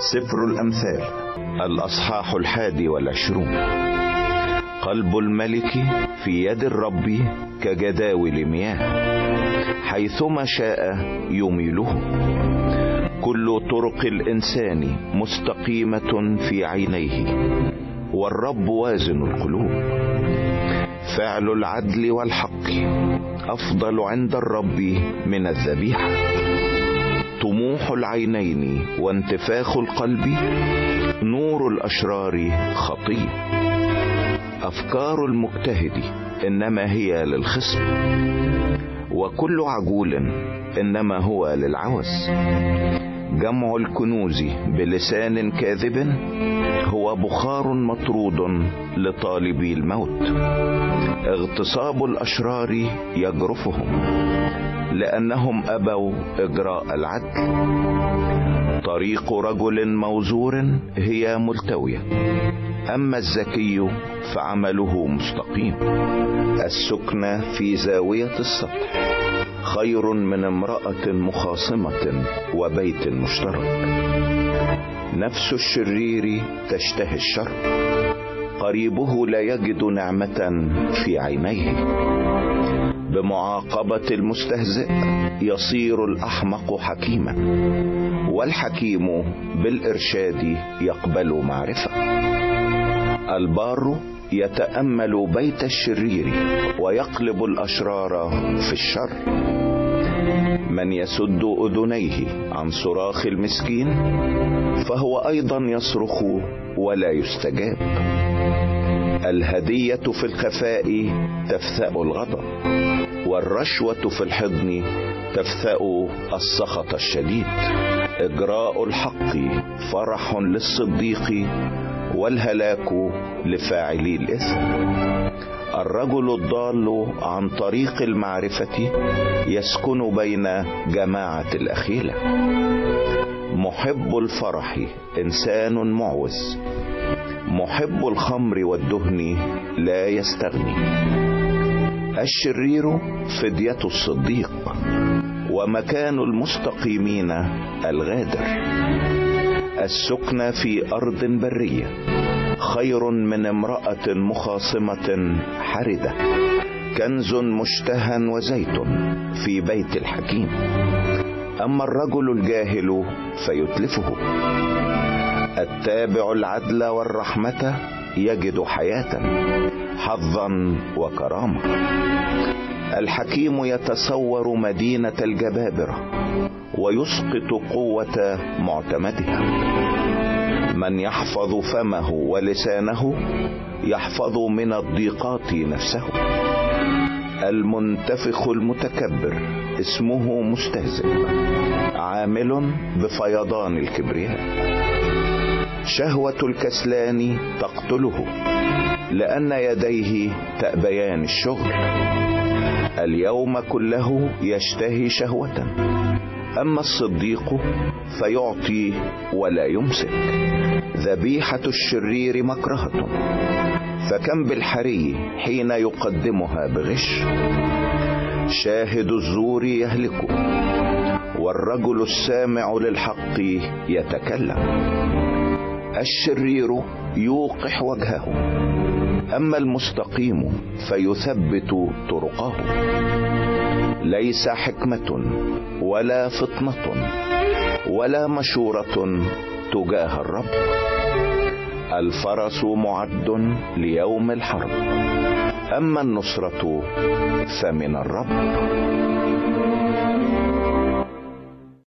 سفر الأمثال الأصحاح 21. قلب الملك في يد الرب كجداول مياه، حيثما شاء يميله. كل طرق الإنسان مستقيمة في عينيه، والرب وازن القلوب. فعل العدل والحق أفضل عند الرب من الذبيحة. طموح العينين وانتفاخ القلب نور الأشرار خطية. أفكار المجتهد إنما هي للخصم، وكل عجول إنما هو للعوز. جمع الكنوز بلسان كاذب هو بخار مطرود لطالبي الموت. اغتصاب الأشرار يجرفهم لأنهم أبوا إجراء العدل. طريق رجل موزور هي ملتوية، أما الذكي فعمله مستقيم. السكنة في زاوية السطح خير من امرأة مخاصمة وبيت مشترك. نفس الشرير تشتهي الشر، قريبه لا يجد نعمة في عينيه. بمعاقبة المستهزئ يصير الأحمق حكيما، والحكيم بالإرشاد يقبل معرفة. البار يتأمل بيت الشرير ويقلب الأشرار في الشر. من يسد أذنيه عن صراخ المسكين فهو أيضا يصرخ ولا يستجاب. الهدية في الخفاء تفثأ الغضب، والرشوة في الحضن تفثأ السخط الشديد. إجراء الحق فرح للصديق، والهلاك لفاعلي الإثم. الرجل الضال عن طريق المعرفة يسكن بين جماعة الأخيلة. محب الفرح إنسان معوز، محب الخمر والدهن لا يستغني. الشرير فدية الصديق، ومكان المستقيمين الغادر. السكنة في أرض برية خير من امرأة مخاصمة حردة. كنز مشتهى وزيت في بيت الحكيم، أما الرجل الجاهل فيتلفه. التابع العدل والرحمة يجد حياة، حظا وكرامة. الحكيم يتصور مدينة الجبابرة ويسقط قوة معتمدها. من يحفظ فمه ولسانه يحفظ من الضيقات نفسه. المنتفخ المتكبر اسمه مستهزئ، عامل بفيضان الكبرياء. شهوة الكسلان تقتله، لأن يديه تأبيان الشغل. اليوم كله يشتهي شهوة، أما الصديق فيعطي ولا يمسك. ذبيحة الشرير مكرهة، فكم بالحري حين يقدمها بغش. شاهد الزور يهلك، والرجل السامع للحق يتكلم. الشرير يوقح وجهه، أما المستقيم فيثبت طرقه. ليس حكمة ولا فطنة ولا مشورة تجاه الرب. الفرس معد ليوم الحرب، أما النصرة فمن الرب.